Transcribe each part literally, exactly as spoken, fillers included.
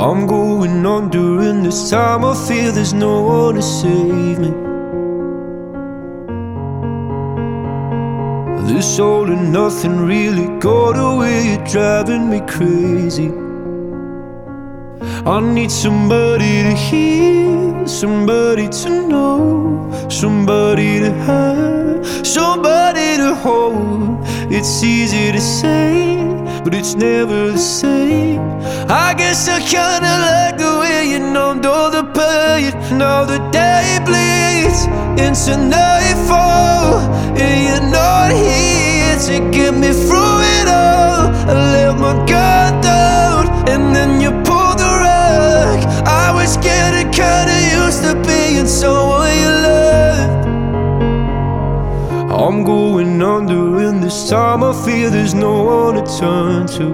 I'm going on during this time. I feel there's no one to save me. This all and nothing really got away. You're driving me crazy. I need somebody to hear, somebody to know, somebody to have, somebody to hold. It's easy to say, but it's never the same. I guess I kinda like the way you numbed all the pain. Now the day bleeds into nightfall, and you're not here to get me through it all. I let my guard down, and then you pulled the rug. I was getting kinda used to being someone you loved. I'm going under in this time. I feel there's no one to turn to.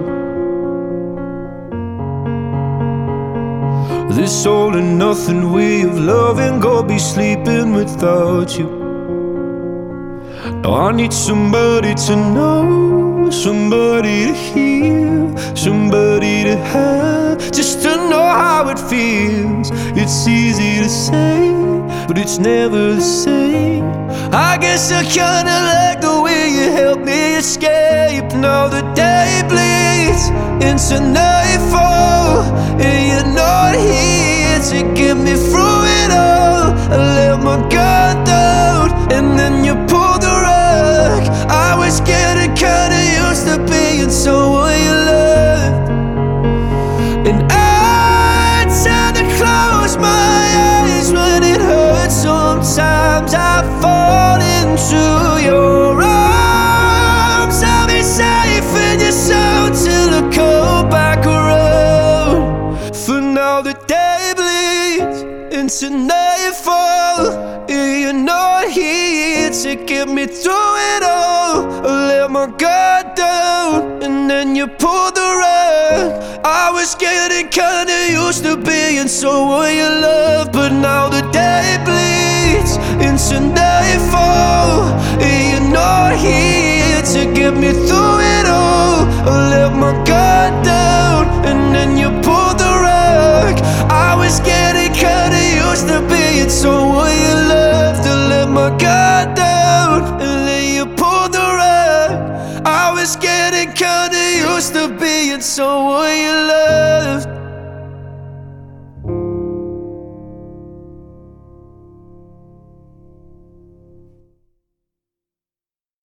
This all and nothing way of loving, go be sleeping without you. Now I need somebody to know, somebody to hear, somebody to have, just to know how it feels. It's easy to say, but it's never the same. I guess I kinda like the way you helped me escape. Now the day bleeds into nightfall, and you're not here to get me through it all. I let my guard down, and then you pulled the rug. I was getting kinda used to being someone you loved. And I tend to close my eyes when it hurts. Sometimes I fall into your arms. I'll be safe in your soul till I come back around. For now the day bleeds into nightfall, and you're not here to get me through it all. I let my guard down, and then you pulled the rug. I was getting kinda used to being someone you love, but now the day bleeds into nightfall, and you're not here to get me through it all. I let my guard down, and then you pulled the rug. I was getting kinda used to being someone you loved. I let my guard down, and then you pulled the rug. I was getting kinda used to being someone you loved.